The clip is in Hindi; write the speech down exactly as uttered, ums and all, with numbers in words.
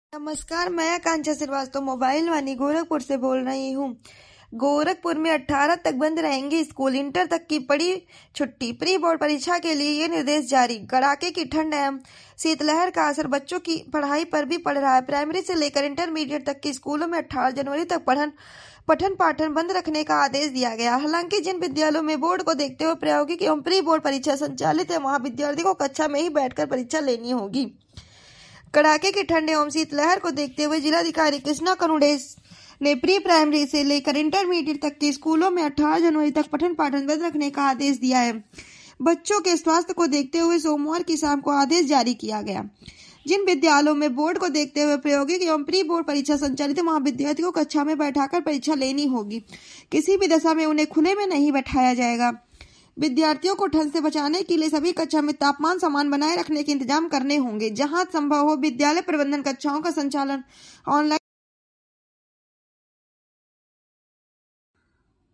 नमस्कार, मैं आकांक्षा श्रीवास्तव मोबाइल वानी गोरखपुर से बोल रही हूँ। गोरखपुर में अठारह तक बंद रहेंगे स्कूल, इंटर तक की पड़ी छुट्टी। प्री बोर्ड परीक्षा के लिए ये निर्देश जारी। कड़ाके की ठंड एवं शीतलहर का असर बच्चों की पढ़ाई पर भी पड़ रहा है। प्राइमरी से लेकर इंटरमीडिएट तक के स्कूलों में अठारह जनवरी तक पठन पठन पाठन बंद रखने का आदेश दिया गया। हालांकि जिन विद्यालयों में बोर्ड को देखते हुए प्रायोगिक एवं प्री बोर्ड परीक्षा संचालित है, वहां विद्यार्थी को कक्षा में ही बैठकर परीक्षा लेनी होगी। कड़ाके की ठंड एवं शीतलहर को देखते हुए जिलाधिकारी कृष्णा करुणेश ने प्री प्राइमरी से लेकर इंटरमीडिएट तक के स्कूलों में अठारह जनवरी तक पठन पाठन बंद रखने का आदेश दिया है। बच्चों के स्वास्थ्य को देखते हुए सोमवार की शाम को आदेश जारी किया गया। जिन विद्यालयों में बोर्ड को देखते हुए प्रायोगिक एवं प्री बोर्ड परीक्षा संचालित है, वहां विद्यार्थी को कक्षा में बैठाकर परीक्षा लेनी होगी। किसी भी दशा में उन्हें खुले में नहीं बैठाया जाएगा। विद्यार्थियों को ठंड से बचाने के लिए सभी कक्षा में तापमान समान बनाए रखने के इंतजाम करने होंगे। जहां संभव हो, विद्यालय प्रबंधन कक्षाओं का संचालन ऑनलाइन